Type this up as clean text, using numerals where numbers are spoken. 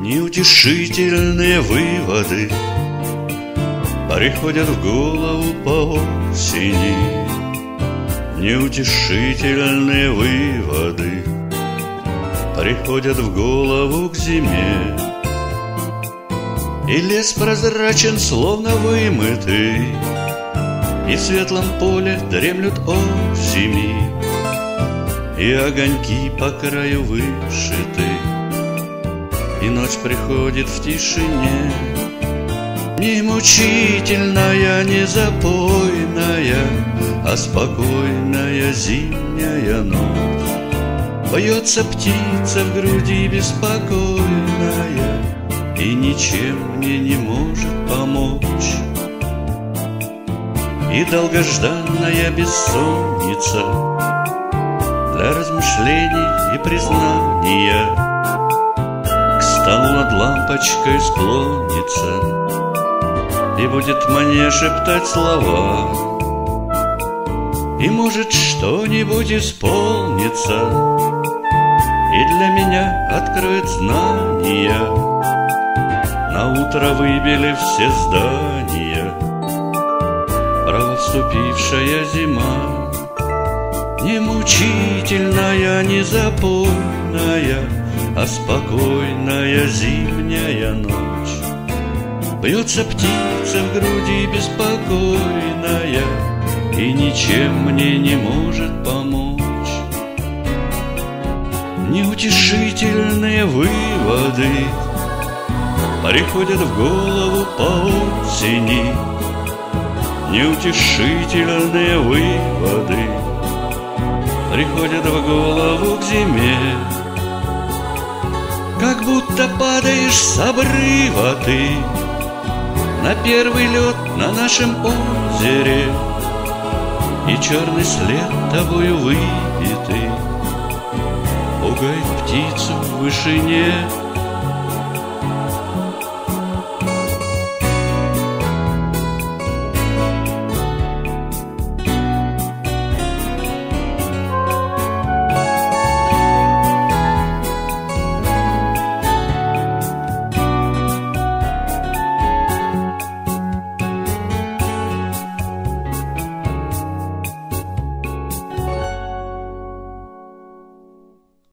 Неутешительные выводы приходят в голову по осени. Неутешительные выводы приходят в голову к зиме. И лес прозрачен, словно вымытый, и в светлом поле дремлют осени, и огоньки по краю вышиты, и ночь приходит в тишине. Не мучительная, не запойная, а спокойная зимняя ночь. Поется птица в груди беспокойная и ничем мне не может помочь. И долгожданная бессонница для размышлений и признания к столу над лампочкой склонится и будет мне шептать слова. И может что-нибудь исполнится, и для меня откроет знания. Наутро выбили все здания, вступившая зима. Не мучительная, не запойная, а спокойная зимняя ночь. Бьется птица в груди беспокойная и ничем мне не может помочь. Неутешительные выводы приходят в голову по осени. Неутешительные выводы приходят в голову к зиме. Как будто падаешь с обрыва ты на первый лед на нашем озере, и черный след тобою выбитый пугает птицу в вышине.